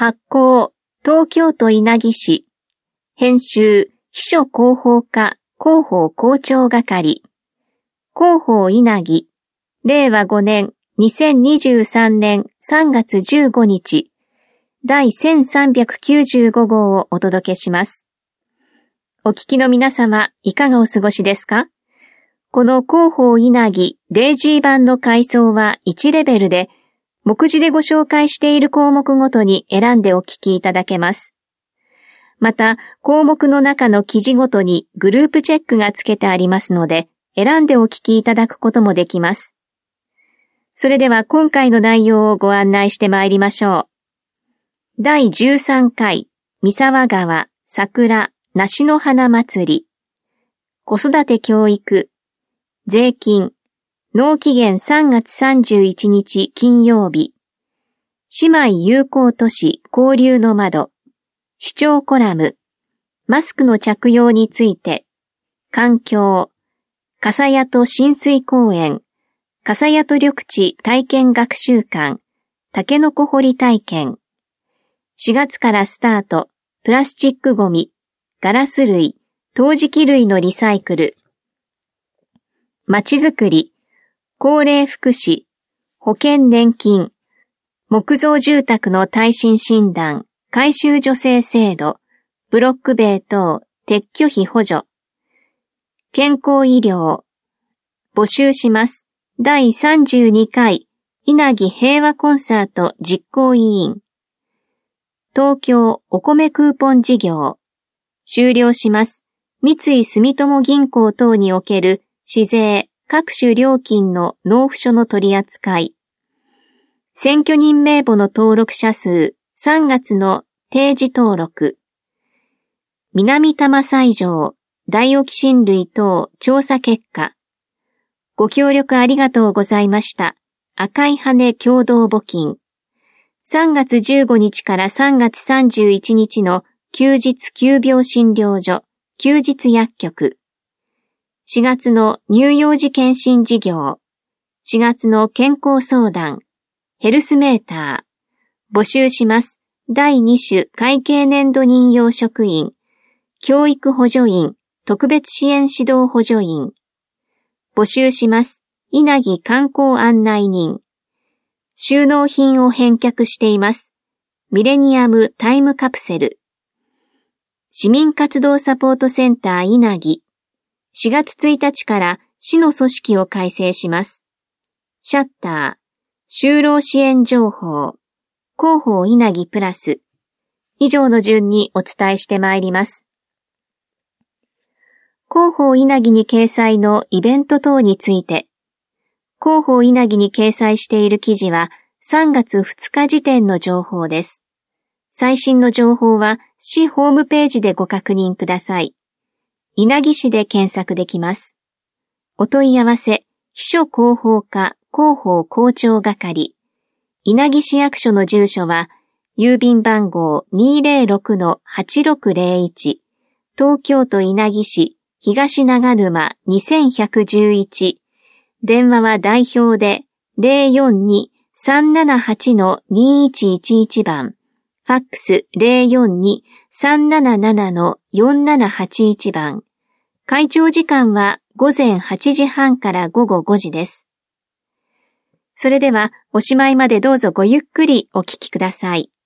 発行、東京都稲城市。編集、秘書広報課広報校長係。広報稲城。令和5年、2023年3月15日。第1395号をお届けします。お聞きの皆様、いかがお過ごしですか？この広報稲城デイジー版の階層は1レベルで、目次でご紹介している項目ごとに選んでお聞きいただけます。また、項目の中の記事ごとにグループチェックがつけてありますので、選んでお聞きいただくこともできます。それでは今回の内容をご案内してまいりましょう。第13回、三沢川、桜、梨の花祭り。子育て教育。税金。納期限3月31日金曜日。姉妹友好都市交流の窓。視聴コラム。マスクの着用について。環境。笠谷親水公園。笠谷緑地体験学習館。タケノコ掘り体験。4月からスタート。プラスチックゴミ。ガラス類。陶磁器類のリサイクル。まちづくり。高齢福祉、保険年金、木造住宅の耐震診断、改修助成制度、ブロック塀等、撤去費補助、健康医療、募集します。第32回、稲城平和コンサート実行委員、東京お米クーポン事業、終了します。三井住友銀行等における市税、各種料金の納付書の取り扱い。選挙人名簿の登録者数3月の定時登録。南多摩西条大沖親類等調査結果。ご協力ありがとうございました。赤い羽共同募金。3月15日から3月31日の休日急病診療所、休日薬局。4月の乳幼児検診事業、4月の健康相談、ヘルスメーター、募集します。第2種会計年度任用職員、教育補助員、特別支援指導補助員、募集します。稲城観光案内人、収納品を返却しています。ミレニアムタイムカプセル、市民活動サポートセンター稲城、4月1日から市の組織を改正します。シャッター、就労支援情報、広報稲城プラス。以上の順にお伝えしてまいります。広報稲城に掲載のイベント等について、広報稲城に掲載している記事は3月2日時点の情報です。最新の情報は市ホームページでご確認ください。稲城市で検索できます。お問い合わせ、秘書広報課広報校長係。稲城市役所の住所は、郵便番号 206-8601、東京都稲城市東長沼2111。電話は代表で 042-378-2111 番。ファックス 042-377-4781 番。開庁時間は午前8時半から午後5時です。それではおしまいまでどうぞごゆっくりお聞きください。